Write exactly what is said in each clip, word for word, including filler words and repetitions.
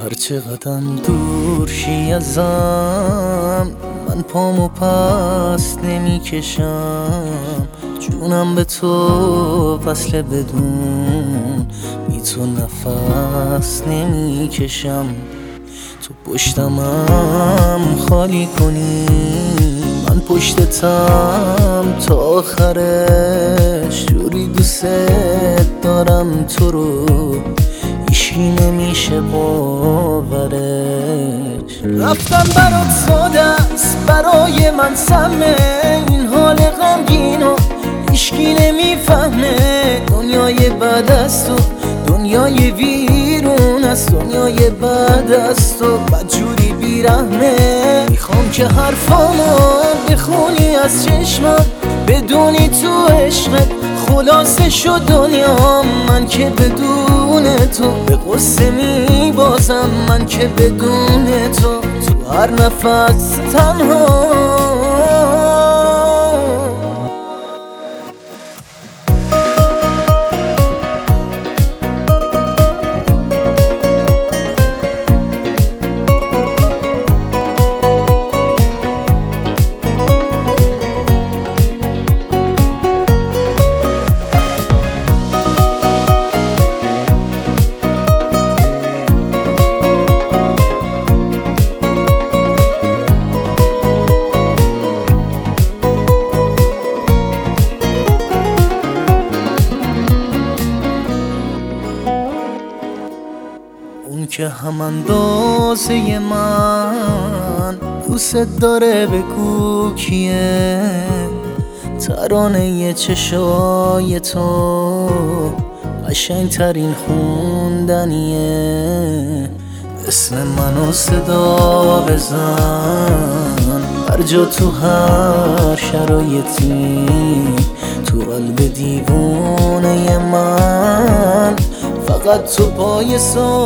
هرچه قدم دور شی ازم، من پامو پس نمی کشم. جونم به تو وصله بدون، بی تو نفس نمی کشم. تو پشتمم خالی کنی، من پشتتم تا آخرش. جوری دوست دارم تو رو، هیچی نمیشه باورش. رفتن برات ساده است، برای من سمه. این حال غمگینو هیچکی نمیفهمه. دنیای بعد از تو دنیای ویرون است، دنیای بعد از تو بدجوری بیرحمه. میخوام که حرفامو بخونی از چشمم، بدونی تو عشقت خلاصه شد دنیام. من که بدون تو به قصه میبازم، من که بدون تو تو هر نفس تنها. اون که هم اندازه من دوست داره، بگو کیه؟ ترانه چشای تو قشنگترین خوندنیه. اسم منو صدا بزن هر جا تو هر شرایطی، تو قلب دیوونه من فقط تو پای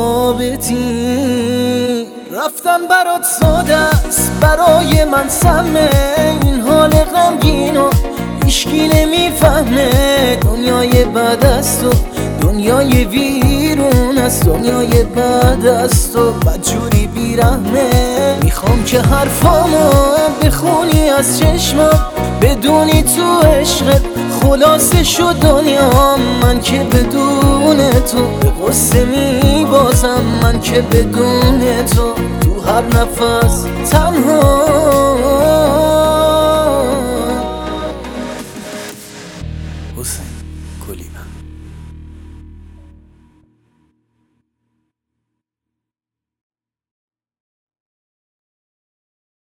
ثابتی. رفتن برات ساده است، برای من سمه. این حال غمگینو هیچکی نمیفهمه. دنیای بعد از تو دنیای ویرون است، دنیای بعد از تو بدجوری بیرحمه. میخوام که حرفامو بخونی از چشمم، بدونی تو عشقت خلاصه شد دنیام. من که بدون تو به قصه میبازم، من که بدون تو تو هر نفس تنها. حسین کلیبم.